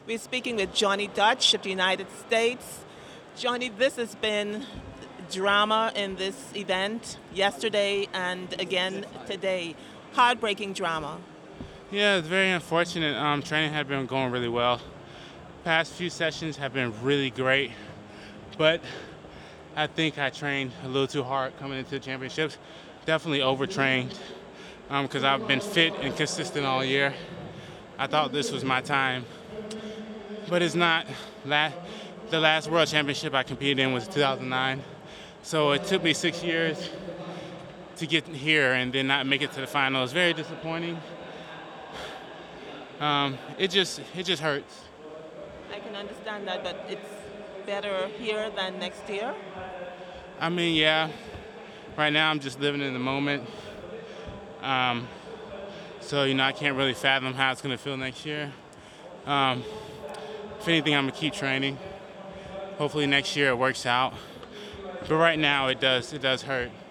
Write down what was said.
We're speaking with Johnny Dutch of the United States. Johnny, this has been drama in this event yesterday and again today. Heartbreaking drama. Yeah, it's very unfortunate. Training had been going really well. Past few sessions have been really great, but I think I trained a little too hard coming into the championships. Definitely overtrained because I've been fit and consistent all year. I thought this was my time, but it's not. The last World Championship I competed in was 2009, so it took me 6 years to get here and then not make it to the final. It's very disappointing. It just hurts. I can understand that, but it's better here than next year. I mean, yeah. Right now, I'm just living in the moment. Um, so I can't really fathom how it's gonna feel next year. Um, if anything, I'm gonna keep training. Hopefully, next year it works out. But right now, it does hurt.